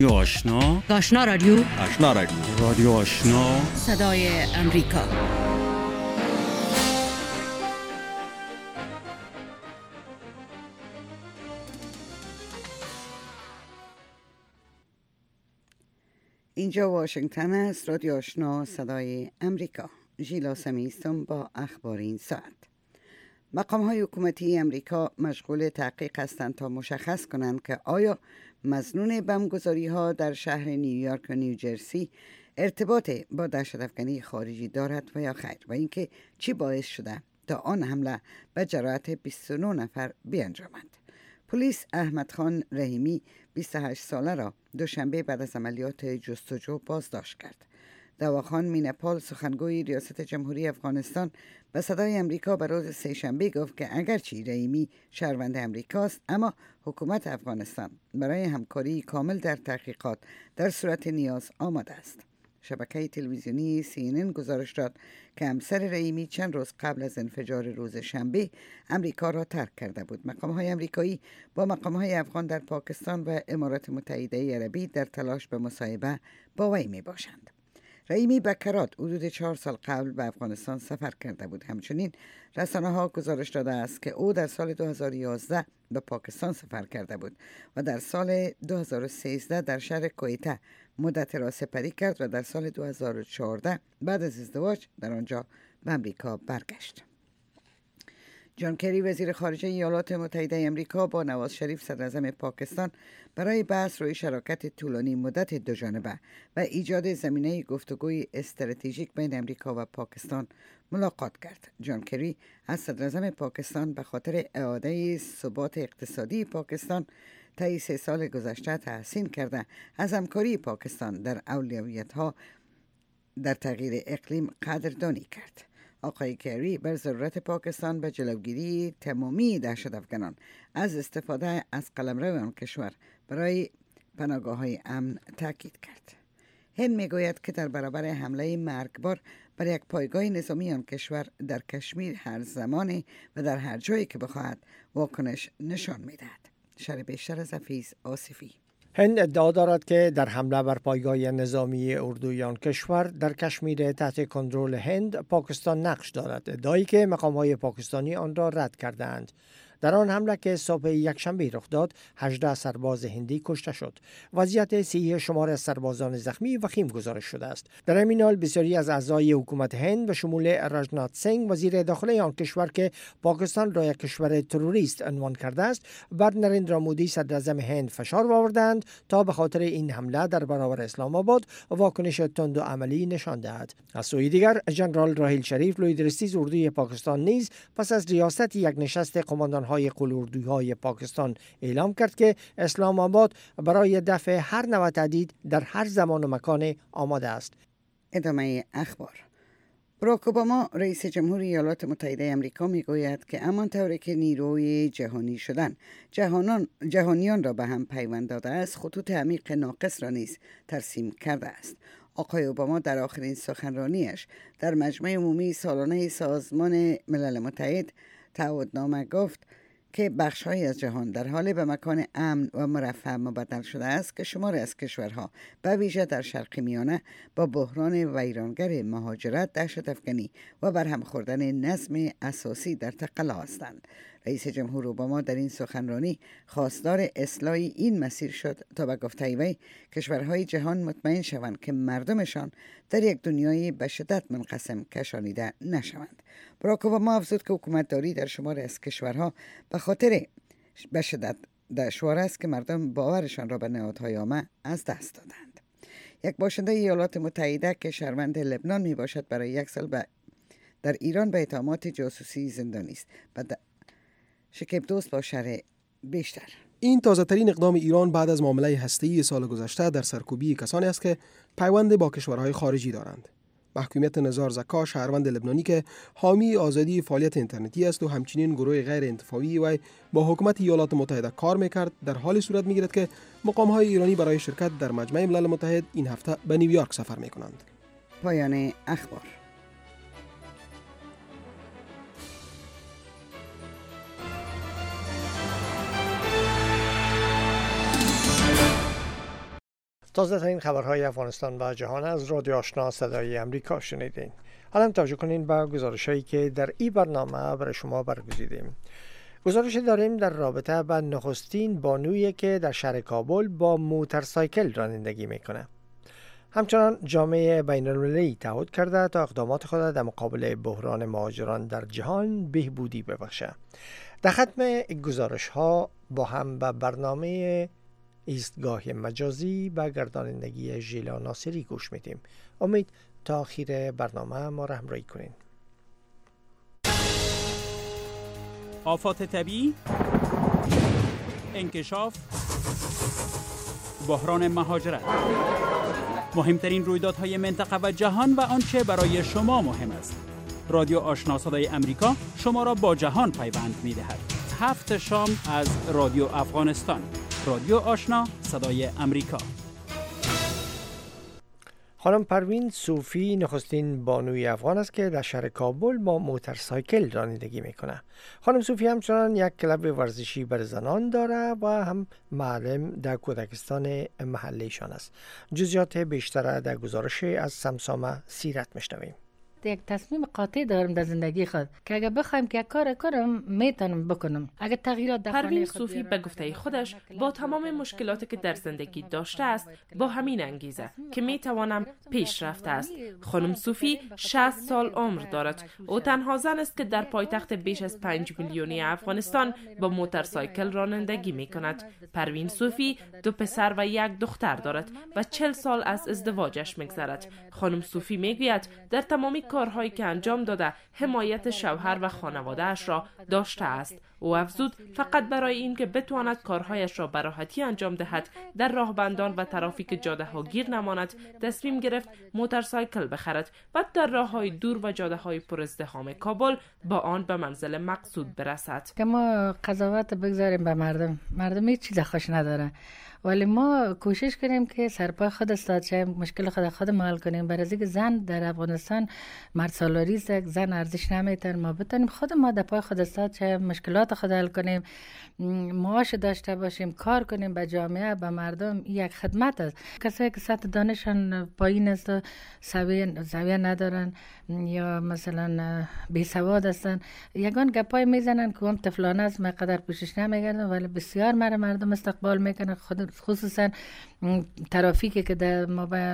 آشنا رادیو رادیو آشنا صدای امریکا. اینجا واشنگتن است. رادیو آشنا صدای امریکا. ژیلا سمی هستم با اخبار این ساعت. مقام‌های حکومتی امریکا مشغول تحقیق هستند تا مشخص کنند که آیا مظنون بمبگذاری‌ها در شهر نیویورک و نیوجرسی ارتباط با دهشت‌افکنی خارجی دارد و یا خیر، و اینکه چی باعث شده تا آن حمله به جراحت 29 نفر بیانجامد. پلیس احمد خان رحیمی 28 ساله را دوشنبه بعد از عملیات جستجو بازداشت کرد. دواخان مینپال سخنگوی ریاست جمهوری افغانستان به صدای امریکا به روز سه‌شنبه گفت که اگرچه رحیمی شهروند امریکاست، اما حکومت افغانستان برای همکاری کامل در تحقیقات در صورت نیاز آماده است. شبکه تلویزیونی CNN گزارش داد که همسر رحیمی چند روز قبل از انفجار روز شنبه امریکا را ترک کرده بود. مقام‌های امریکایی با مقام‌های افغان در پاکستان و امارات متحده عربی در تلاش به مصاحبه با وی می‌باشند. رحیمی به کرات حدود 4 سال قبل به افغانستان سفر کرده بود. همچنین رسانه‌ها گزارش داده است که او در سال 2011 به پاکستان سفر کرده بود و در سال 2013 در شهر کویته مدت را سپری کرد و در سال 2014 بعد از ازدواج در آنجا به امریکا برگشت. جان کری وزیر خارجه ایالات متحده امریکا با نواز شریف صدراعظم پاکستان برای بحث روی شراکت طولانی مدت دوجانبه و ایجاد زمینه گفتگوی استراتژیک بین امریکا و پاکستان ملاقات کرد. جان کری از صدراعظم پاکستان به خاطر اعاده ثبات اقتصادی پاکستان طی 3 سال گذشته تحسین کرده از همکاری پاکستان در اولویت‌ها در تغییر اقلیم قدردانی کرد. آقای کری بر ضرورت پاکستان به جلوگیری تمامی دهشت‌افکنان از استفاده از قلمرو آن کشور برای پناهگاه‌های امن تاکید کرد. هند میگوید که در برابر حمله مرگبار بر یک پایگاه نظامی آن کشور در کشمیر هر زمان و در هر جایی که بخواهد واکنش نشان می‌دهد. شرح بیشتر از حفیظ آصفی. هند ادعا دارد که در حمله بر پایگاه نظامی اردوی آن کشور در کشمیر تحت کنترل هند پاکستان نقش دارد، ادعایی که مقام‌های پاکستانی آن را رد کردند. در آن حمله که صبح یکشنبه رخ داد 18 سرباز هندی کشته شد. وضعیت صحی شمار از سربازان زخمی وخیم گزارش شده است. در همین حال بسیاری از اعضای حکومت هند و شمول راجنات سینگ وزیر داخلی آن کشور که پاکستان را یک کشور تروریست عنوان کرده است، بر نریندرا مودی صدراعظم هند فشار آوردند تا به خاطر این حمله در برابر اسلام آباد واکنش تند و عملی نشان دهد. از سوی دیگر ژنرال راحیل شریف لویدرستیز اردوی پاکستان نیز پس از ریاست یک نشست قماندان قلوردوی‌های پاکستان اعلام کرد که اسلام آباد برای دفع هر نوع تهدید در هر زمان و مکان آماده است. ادامه اخبار. باراک اوباما رئیس جمهوری ایالات متحده آمریکا میگوید که همان طوری که نیروی جهانی شدن جهانیان را به هم پیوند داده است، خطوط عمیق ناقص را نیز ترسیم کرده است. آقای اوباما در آخرین سخنرانیش در مجمع عمومی سالانه سازمان ملل متحد تعهدنامه گفت که بخش‌هایی از جهان در حال به مکان امن و مرفه مبدل شده است که شماری از کشورها به ویژه در شرق میانه با بحران ویرانگر مهاجرت، دهشت‌افکنی و برهم خوردن نظم اساسی در تقلا هستند. رئیس جمهور اوباما در این سخنرانی خواستار اصلاح این مسیر شد تا به گفته وی کشورهای جهان مطمئن شوند که مردمشان در یک دنیای به شدت منقسم کشانیده نشوند. باراک اوباما افزود که حکومتداری در شماری از کشورها به خاطر به شدت دشوار است که مردم باورشان را به نهادهای عامه از دست دادند. یک باشنده ایالات متحده که شهروند لبنان می باشد برای 1 سال در ایران به اتهامات جاسوسی زندانی است. شکیب دوست با شرح بیشتر. این تازه ترین اقدام ایران بعد از معامله هسته‌ای سال گذشته در سرکوبی کسانی است که پیوند با کشورهای خارجی دارند. محکومیت نزار زکا، شهروند لبنانی که حامی آزادی فعالیت اینترنتی است و همچنین گروه غیر انتفاعی و با حکومت ایالات متحده کار میکرد، در حال صورت میگیرد که مقام‌های ایرانی برای شرکت در مجمع ملل متحد این هفته به نیویورک سفر میکنند. پایان اخبار. تازه ترین خبرهای افغانستان و جهان از رادیو آشنا صدای امریکا شنیدین. حالا توجه کنین به گزارش‌هایی که در این برنامه برای شما برگزیدیم. گزارش داریم در رابطه با نخستین بانویی که در شهر کابل با موتورسایکل رانندگی میکنه. همچنان جامعه بین‌المللی تعهد کرده تا اقدامات خود در مقابل بحران مهاجران در جهان بهبودی ببخشه. در ختم گزارش ها با هم به برنامه ایستگاه مجازی و گردانندگی ژیلا ناصری گوش میدیم. امید تا آخر برنامه ما را همراهی کنین. آفات طبیعی، انکشاف، بحران مهاجرت، مهمترین رویدادهای منطقه و جهان و آنچه برای شما مهم است. رادیو آشنا صدای امریکا شما را با جهان پیوند می‌دهد. 7 شام از رادیو افغانستان. رادیو آشنا صدای امریکا. خانم پروین صوفی نخستین بانوی افغان است که در شهر کابل با موتورسایکل رانندگی میکنه. خانم صوفی همچنان یک کلب ورزشی بر زنان داره و هم معلم در کودکستان محلیشان است. جزئیات بیشتر در گزارش از سمسامه سیرت میشنویم. یک تصمیم قاطع دارم در زندگی خود که اگه بخوایم که یک کار کنم میتونم بکنم. اگه تغییرات در پروین صوفی به گفته خودش با تمام مشکلاتی که در زندگی داشته است با همین انگیزه که میتوانم پیش رفته است. خانم صوفی 60 سال عمر دارد. او تنها زن است که در پایتخت بیش از 5 میلیونی افغانستان با موتورسایکل رانندگی میکند. پروین صوفی 2 پسر و 1 دختر دارد و 40 سال از ازدواجش میگذرد. خانم صوفی میگوید در تمامی کارهایی که انجام داده حمایت شوهر و خانواده‌اش را داشته است. او افزود فقط برای این که بتواند کارهایش را به راحتی انجام دهد در راهبندان و ترافیک جاده ها گیر نماند تصمیم گرفت موتورسایکل بخرد و در راههای دور و جاده های پر ازدحام کابل با آن به منزل مقصود برسد. که ما قضاوت بگذاریم به مردم هیچ چیز خوش نداره، ولی ما کوشش کنیم که سرپای خود استاد شیم، مشکل خود حل کنیم. برای اینکه زن در افغانستان مرد سالاری است، زن ارزش نمیتن، ما بتونیم خود ما در پای خود استاد شیم، مشکلات خود حل کنیم، معاش داشته باشیم، کار کنیم به جامعه، به مردم. یک خدمت است. کسایی که سطح دانششان پایین است و سویه ندارن یا مثلا بی سواد هستن، یگان گپای میزنن که هم طفلانه است، مقدر پیشش نمیگردن، ولی بسیار مردم استقبال میکنن. خصوصا ترافیکی که در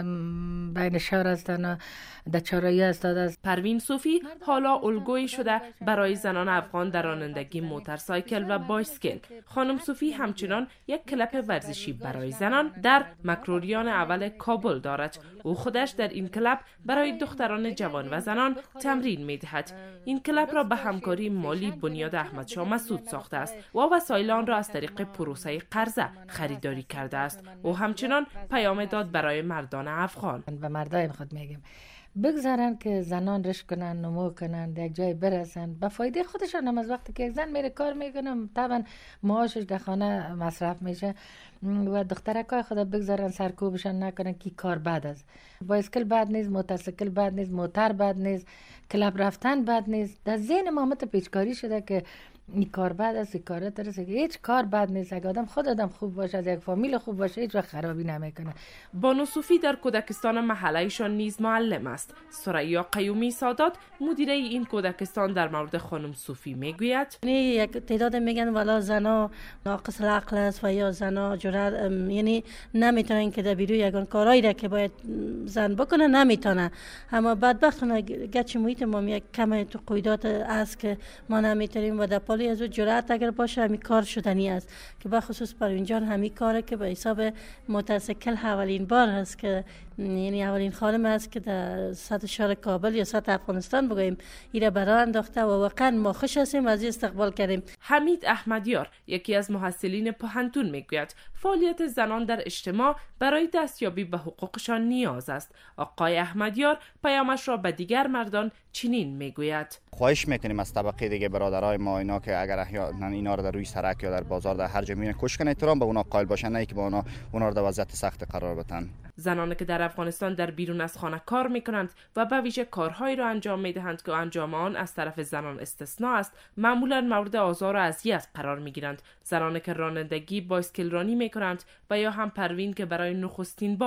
بین شهر هستن و در چهارراهی استاد است. پروین صوفی حالا الگویی شده برای زنان افغان در رانندگی موتورسایکل و بایسکل. خانم صوفی همچنان یک کلب ورزشی برای زنان در مکروریان اول کابل دارد. او خودش در این کلب برای دختران جوان و زنان تمرین می‌دهد. این کلب را به همکاری مالی بنیاد احمدشاه مسعود ساخته است و وسایل آن را از طریق پروسه قرضه خریداری کرده است. او همچنان پیام داد برای مردان افغان. به مردای خود میگیم بگذارن که زنان رشد کنن، نمو کنن، در یک جای برسن، به فایده خودشان هم. از وقتی که یک زن میره کار میکنه طبعا معاشش در خانه مصرف میشه و دخترکای خود بگذارن سرکوبشان نکنن که کار بد است. بایسکل بد نیست، موتورسیکل بد نیست، موتور بد نیست، کلب رفتن بد نیست. در ذهن ما پیچکاری شده که این کار بد است، این کار درسته. هیچ کار بد نیست. اگه آدم خوب باشه، از یک فامیل خوب باشه، هیچ وقت خرابی نمیکنه. بانو صوفی در کودکستان محله‌ایشان نیز معلم است. ثریا قیومی سادات مدیره این کودکستان در مورد خانم صوفی میگوید یک تعداد میگن والا زنا ناقص العقل است و یا زنا جرأت یعنی نمیتونن که در بیرون یگان کارایی را که باید زن بکنه نمیتونه. اما بدبختانه گچ محیط ما یک کم تو قیودات است که ما نمیتونیم و در پالی از جرأت اگر باشه همین کار شدنی است که به خصوص پروین جان همین کاره که به حساب موتورسیکل اولین بار است که یعنی اولین خانم است که در سطح شهر کابل یا سطح افغانستان بگوییم ایره برای انداخته و واقعا ما خوش هستیم از این استقبال کردیم. حمید احمدیار یکی از محصلین پوهنتون میگوید فعالیت زنان در اجتماع برای دستیابی به حقوقشان نیاز است. آقای احمدیار پیامش را به دیگر مردان چنین میگوید خواهش میکنیم از طبقه دیگه برادرای ما اینا که اگر احیانا اینا رو در روی سرک یا در بازار در هر جا میبینن کوشش کنن احترام به اونا قائل باشن، نه که به اونا رو در وضعیت سخت قرار بدن. زنانی که در افغانستان در بیرون از خانه کار میکنند و به ویژه کارهایی را انجام میدهند که انجام آن از طرف زنان استثناء است، معمولا مورد آزار و اذیت قرار میگیرند. زنانی که رانندگی بایسکل رانی میکنند و یا هم پروین که برای نخستین